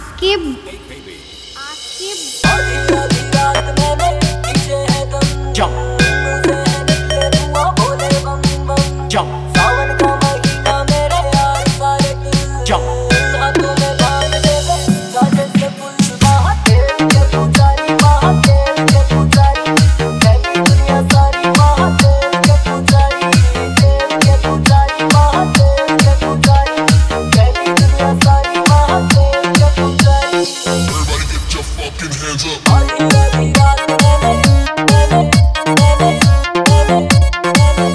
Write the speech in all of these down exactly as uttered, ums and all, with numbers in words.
आकिब आकिब सावन का महीना मेरे यार सारे हाथों में बांध देवे गाजर के फूल महादेव के पुजारी महादेव के पुजारी कहती दुनिया सारी महादेव के पुजारी देव के पुजारी महादेव के पुजारी कहती दुनिया सारी महादेव के पुजारी। Everybody get your fucking hands up. आधी आधी रात मैंने मैंने मैंने मैंने मैंने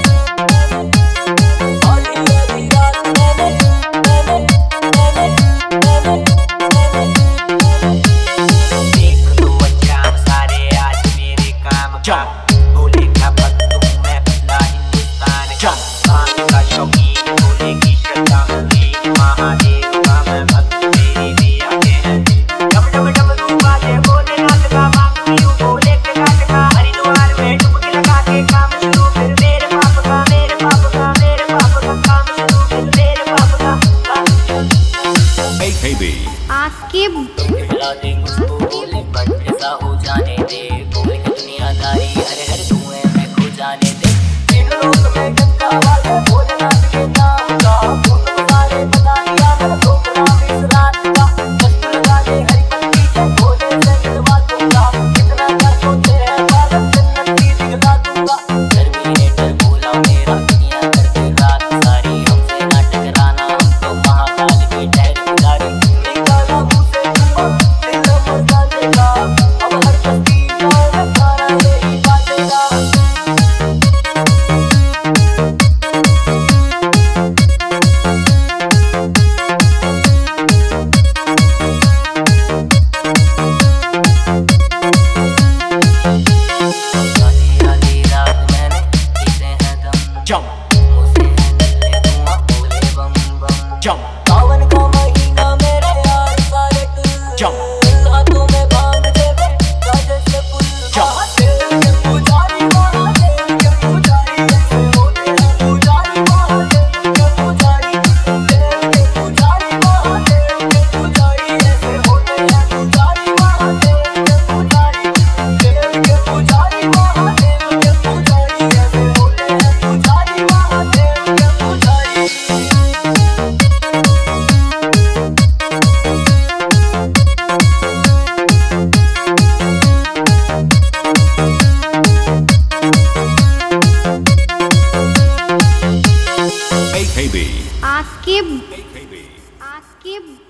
आधी आधी रात मैंने मैंने मैंने मैंने मैंने देख लो अंजाम सारे आज मेरे काम का भोले का भक्त हूँ मैं भला हिंदुस्तान का खान का शौकीन भोले की श्रद्धा मुझे महादेव का मैं भक्त मेरी भी आगे हैं डब डब डब रूपा जय भोलेनाथ का मांगती हूँ भोले के घाट का हरिद्वार में डुबकी लगा के काम शुरू फिर मेरे पाप का मेरे पाप का मेरे पाप का काम शुरू फिर मेरे पाप का Hey, hey, B. आकिब मिला दे मुझको भोले पर ऐसा हो जाने दे भोले की दुनियादारी हर हर धुएं में खो जाने दे तीन लोक में गंगा वाले भोलेनाथ के नाम का भूत सारे बता दिया मैं ठोकरा इस रात का कष्ट लगा दे हरि पत्नी जय भोले से मिलवा दूंगा कितना कर सोचे है भारत जन्नत की दिखला दूंगा टर्मिनेटर बोला मेरा दुनिया करते रात सारी हमसे ना टकराना हम तो महाकाल की ठहर गुजारी निकाला मुँह से धुआं दिल मचा देगा अब हर बस्ती गाँव में गाना यही बाजेगा। आधी आधी रात मैंने पीते हैं दम मुझसे है नल्ले धुआं बोले बम बम सावन का महीना मेरे यार सारे हाथों में बांध देवे गाजर से फूल महादेव के पुजारी महादेव के पुजारी ऐसे होते हैं पुजारी महादेव के पुजारी देव के पुजारी महादेव के पुजारी ऐसे होते हैं पुजारी महादेव के पुजारी देव के पुजारी महादेव के पुजारी ऐसे होते हैं पुजारी महादेव के पुजारी। Hey, hey, B. Aqib Aqib